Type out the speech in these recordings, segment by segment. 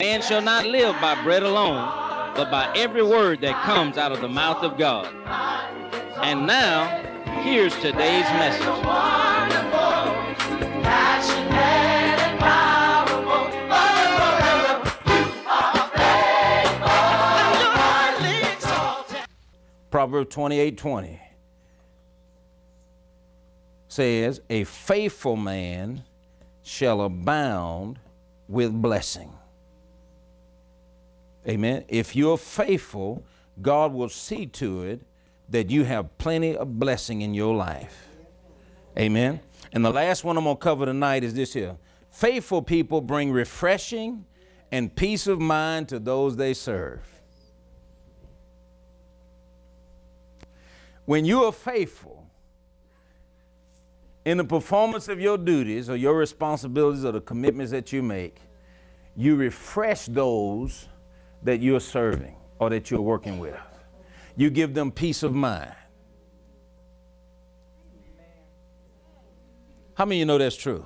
Man shall not live by bread alone, but by every word that comes out of the mouth of God. And now, here's today's message. Proverbs 28:20 says, a faithful man shall abound with blessing. Amen. If you're faithful, God will see to it that you have plenty of blessing in your life. Amen. And the last one I'm going to cover tonight is this here. Faithful people bring refreshing and peace of mind to those they serve. When you are faithful in the performance of your duties or your responsibilities or the commitments that you make, you refresh those that you're serving or that you're working with. You give them peace of mind. How many of you know that's true?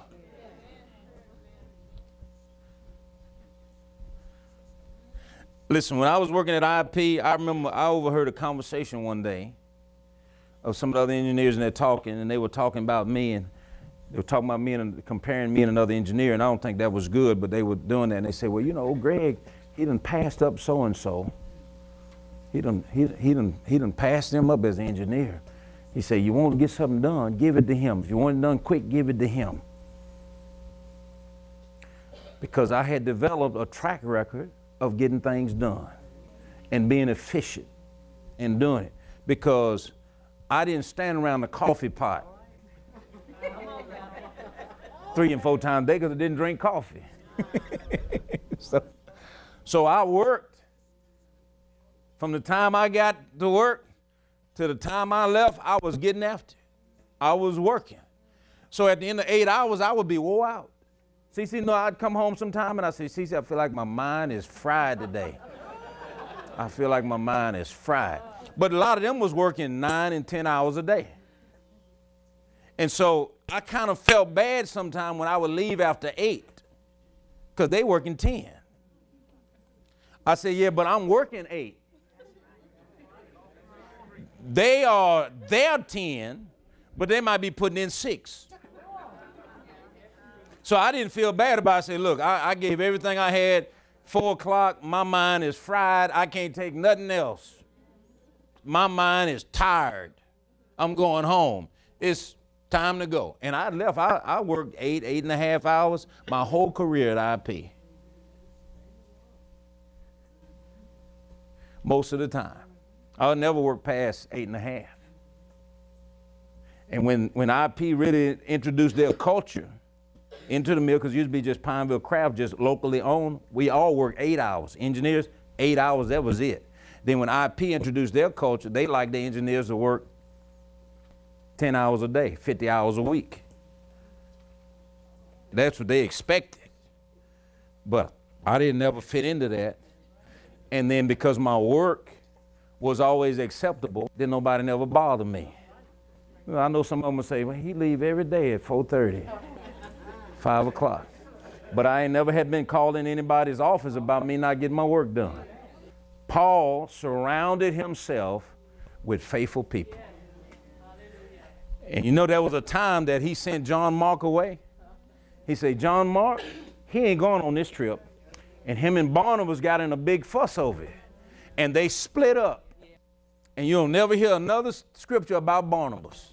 Listen, when I was working at IP, I remember I overheard a conversation one day of some of the other engineers, and they're talking, and they were talking about me, and they were talking about me and comparing me and another engineer, and I don't think that was good, but they were doing that, and they said, well, you know, Greg, he done passed up so-and-so. He done passed him up as an engineer. He said, you want to get something done, give it to him. If you want it done quick, give it to him. Because I had developed a track record of getting things done and being efficient in doing it. Because I didn't stand around the coffee pot 3 and 4 times a day because I didn't drink coffee. So I worked from the time I got to work to the time I left. I was getting after it. I was working. So at the end of 8 hours, I would be wore out. CC, no, I'd come home sometime and I'd say, CC, I feel like my mind is fried today. I feel like my mind is fried. But a lot of them was working 9 and 10 hours a day. And so I kind of felt bad sometimes when I would leave after 8 because they working 10. I said, yeah, but I'm working 8. They're 10, but they might be putting in 6. So I didn't feel bad about it. I said, look, I gave everything I had. 4 o'clock, my mind is fried. I can't take nothing else. My mind is tired. I'm going home. It's time to go. And I left. I worked 8.5 hours my whole career at IP. Most of the time. I'll never work past 8.5. And when IP really introduced their culture into the mill, because it used to be just Pineville Craft, just locally owned, we all worked 8 hours. Engineers, 8 hours, that was it. Then when IP introduced their culture, they liked the engineers to work 10 hours a day, 50 hours a week. That's what they expected. But I didn't ever fit into that. And then because my work was always acceptable, then nobody never bothered me. Well, I know some of them will say, well, he leave every day at 4:30, 5 o'clock. But I ain't never had been called in anybody's office about me not getting my work done. Paul surrounded himself with faithful people. And you know, there was a time that he sent John Mark away. He said, John Mark, he ain't going on this trip. And him and Barnabas got in a big fuss over it. And they split up. And you'll never hear another scripture about Barnabas.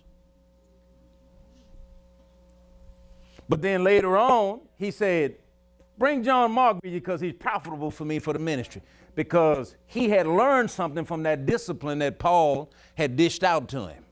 But then later on, he said, bring John Mark with you because he's profitable for me for the ministry. Because he had learned something from that discipline that Paul had dished out to him.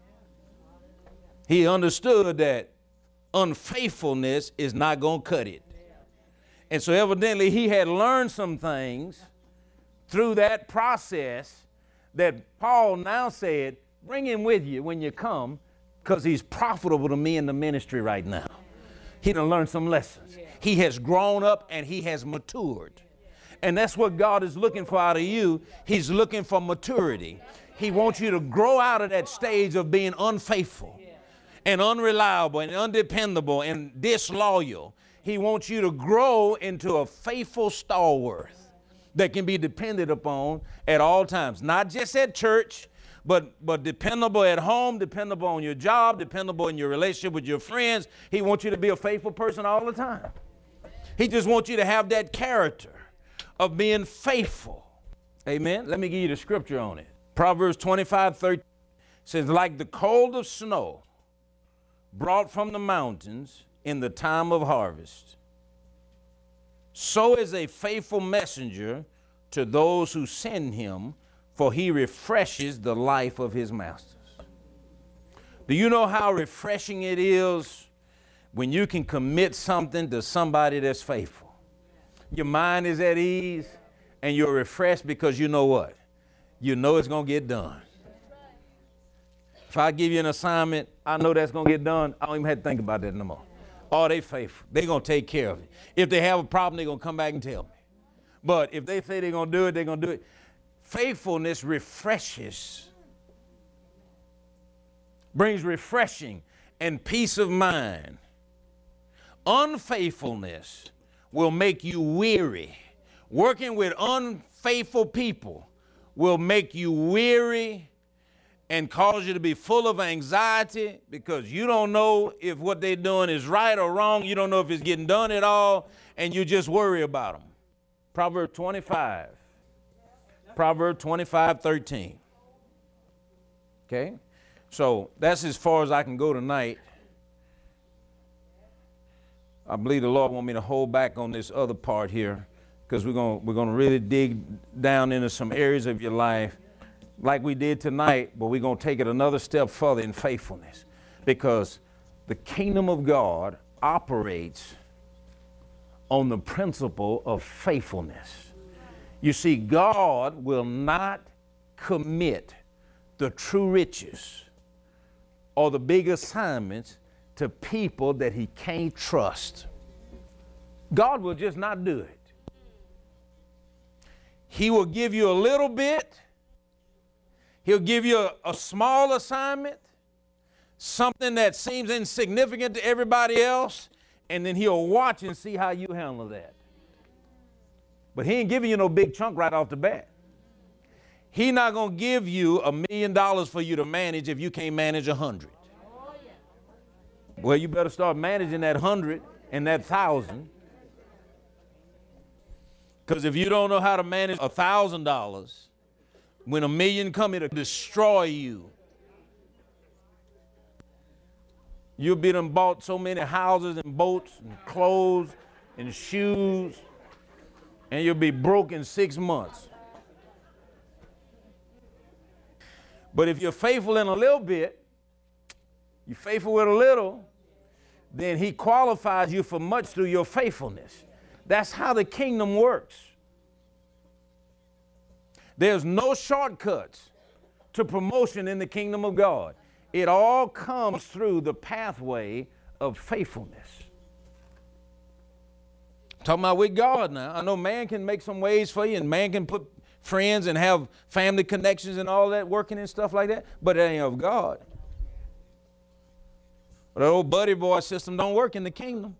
He understood that unfaithfulness is not going to cut it. And so evidently he had learned some things through that process that Paul now said, bring him with you when you come because he's profitable to me in the ministry right now. He done learned some lessons. He has grown up and he has matured. And that's what God is looking for out of you. He's looking for maturity. He wants you to grow out of that stage of being unfaithful and unreliable and undependable and disloyal. He wants you to grow into a faithful stalwart that can be depended upon at all times, not just at church, but dependable at home, dependable on your job, dependable in your relationship with your friends. He wants you to be a faithful person all the time. He just wants you to have that character of being faithful. Amen. Let me give you the scripture on it. Proverbs 25:13 says, like the cold of snow brought from the mountains in the time of harvest, so is a faithful messenger to those who send him, for he refreshes the life of his masters. Do you know how refreshing it is when you can commit something to somebody that's faithful? Your mind is at ease and you're refreshed because you know what? You know it's going to get done. If I give you an assignment, I know that's going to get done. I don't even have to think about that no more. Oh, they faithful. They're going to take care of it. If they have a problem, they're going to come back and tell me. But if they say they're going to do it, they're going to do it. Faithfulness refreshes, brings refreshing and peace of mind. Unfaithfulness will make you weary. Working with unfaithful people will make you weary and cause you to be full of anxiety because you don't know if what they're doing is right or wrong. You don't know if it's getting done at all, and you just worry about them. Proverbs 25:13. Okay? So that's as far as I can go tonight. I believe the Lord wants me to hold back on this other part here because we're gonna really dig down into some areas of your life like we did tonight, but we're going to take it another step further in faithfulness because the kingdom of God operates on the principle of faithfulness. You see, God will not commit the true riches or the big assignments to people that he can't trust. God will just not do it. He will give you a little bit. He'll give you a small assignment, something that seems insignificant to everybody else, and then he'll watch and see how you handle that. But he ain't giving you no big chunk right off the bat. He's not going to give you $1 million for you to manage if you can't manage 100. Well, you better start managing that 100 and that 1,000. Because if you don't know how to manage $1,000, when $1 million come, it'll destroy you. You'll be done bought so many houses and boats and clothes and shoes, and you'll be broke in 6 months. But if you're faithful in a little bit, you're faithful with a little, then he qualifies you for much through your faithfulness. That's how the kingdom works. There's no shortcuts to promotion in the kingdom of God. It all comes through the pathway of faithfulness. Talking about with God now. I know man can make some ways for you, and man can put friends and have family connections and all that working and stuff like that, but it ain't of God. But the old buddy boy system don't work in the kingdom.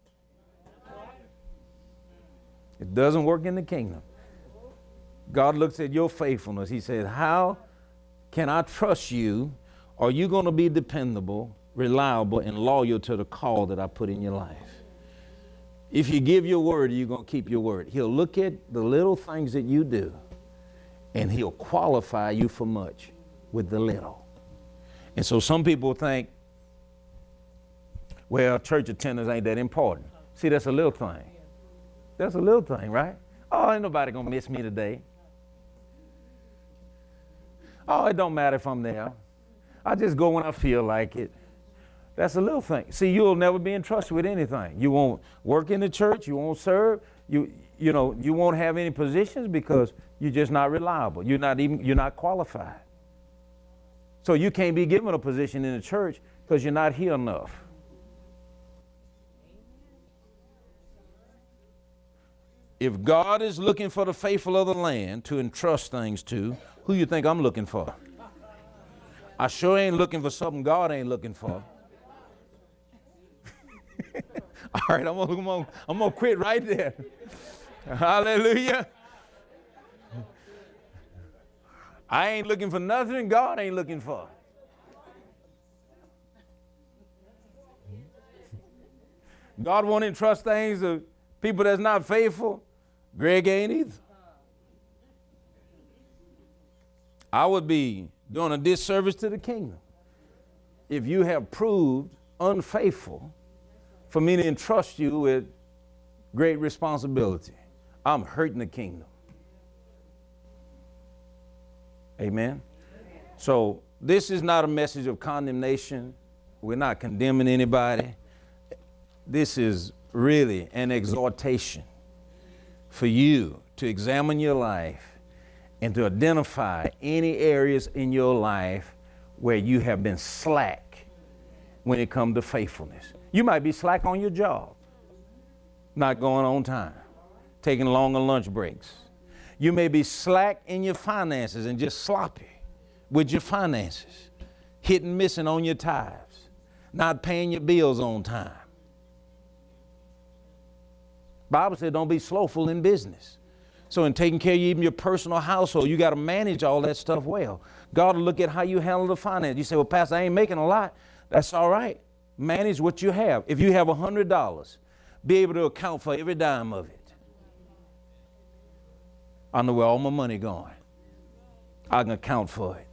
It doesn't work in the kingdom. God looks at your faithfulness. He said, how can I trust you? Are you going to be dependable, reliable, and loyal to the call that I put in your life? If you give your word, you're going to keep your word. He'll look at the little things that you do, and he'll qualify you for much with the little. And so some people think, well, church attendance ain't that important. See, that's a little thing. That's a little thing, right? Oh, ain't nobody going to miss me today. Oh, it don't matter if I'm there. I just go when I feel like it. That's a little thing. See, you'll never be entrusted with anything. You won't work in the church. You won't serve. You won't have any positions because you're just not reliable. You're not qualified. So you can't be given a position in the church because you're not here enough. If God is looking for the faithful of the land to entrust things to, who you think I'm looking for? I sure ain't looking for something God ain't looking for. All right, I'm gonna quit right there. Hallelujah. I ain't looking for nothing God ain't looking for. God won't entrust things to people that's not faithful. Greg ain't either. I would be doing a disservice to the kingdom if you have proved unfaithful for me to entrust you with great responsibility. I'm hurting the kingdom. Amen. So this is not a message of condemnation. We're not condemning anybody. This is really an exhortation for you to examine your life and to identify any areas in your life where you have been slack when it comes to faithfulness. You might be slack on your job, not going on time, taking longer lunch breaks. You may be slack in your finances and just sloppy with your finances, hit and missing on your tithes, not paying your bills on time. Bible said don't be slothful in business. So in taking care of even your personal household, you got to manage all that stuff well. God will look at how you handle the finance. You say, well, Pastor, I ain't making a lot. That's all right. Manage what you have. If you have $100, be able to account for every dime of it. I know where all my money going. I can account for it.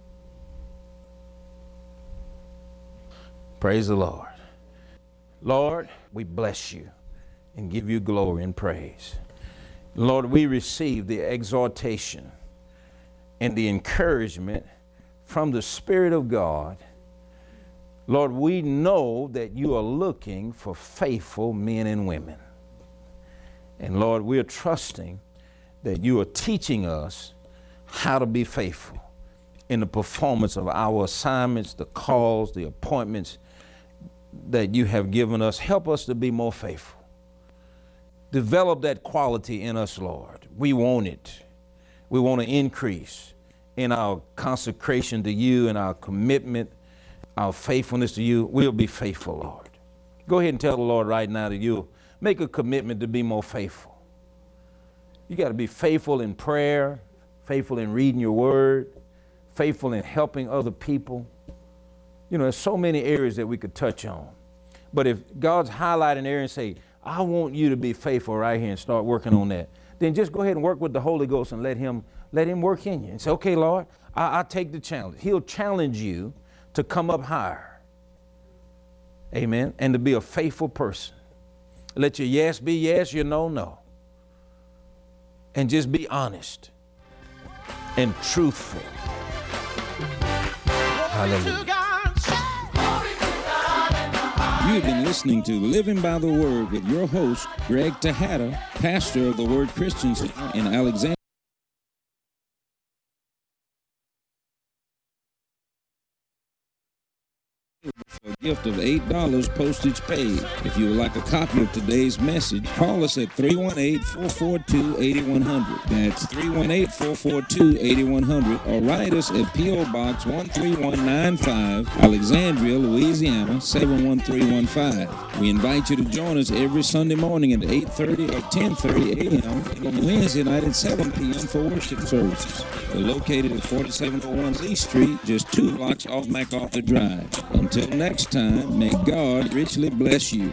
Praise the Lord. Lord, we bless you and give you glory and praise. Lord, we receive the exhortation and the encouragement from the Spirit of God. Lord, we know that you are looking for faithful men and women. And Lord, we're trusting that you are teaching us how to be faithful in the performance of our assignments, the calls, the appointments that you have given us. Help us to be more faithful. Develop that quality in us, Lord. We want it. We want to increase in our consecration to you and our commitment, our faithfulness to you. We'll be faithful, Lord. Go ahead and tell the Lord right now that you'll make a commitment to be more faithful. You got to be faithful in prayer, faithful in reading your word, faithful in helping other people. You know, there's so many areas that we could touch on. But if God's highlighting an area and say, I want you to be faithful right here and start working on that, then just go ahead and work with the Holy Ghost and let him work in you. And say, okay, Lord, I'll take the challenge. He'll challenge you to come up higher. Amen. And to be a faithful person. Let your yes be yes, your no, no. And just be honest and truthful. Hallelujah. You've been listening to Living by the Word with your host, Greg Tejada, pastor of the Word Christian Center in Alexandria. For a gift of $8 postage paid. If you would like a copy of today's message, call us at 318-442-8100. That's 318-442-8100, or write us at P.O. Box 13195, Alexandria, Louisiana 71315. We invite you to join us every Sunday morning at 8:30 or 10:30 a.m. and on Wednesday night at 7 p.m. for worship services. We're located at 4701 Lee Street, just 2 blocks off MacArthur Drive. Until next time, may God richly bless you.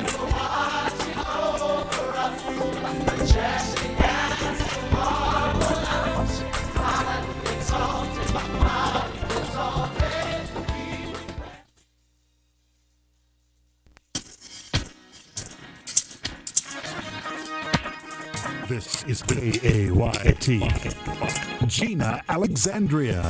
This is KAYT, Gina, Alexandria,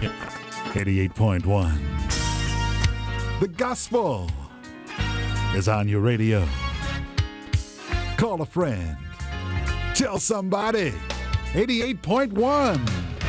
88.1. The gospel is on your radio. Call a friend. Tell somebody. 88.1.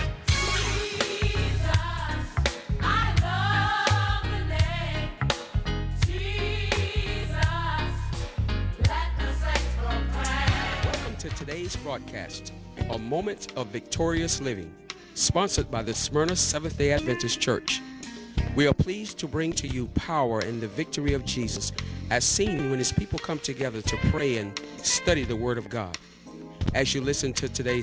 Today's broadcast, A Moment of Victorious Living, sponsored by the Smyrna Seventh-day Adventist Church. We are pleased to bring to you power and the victory of Jesus as seen when his people come together to pray and study the Word of God. As you listen to today's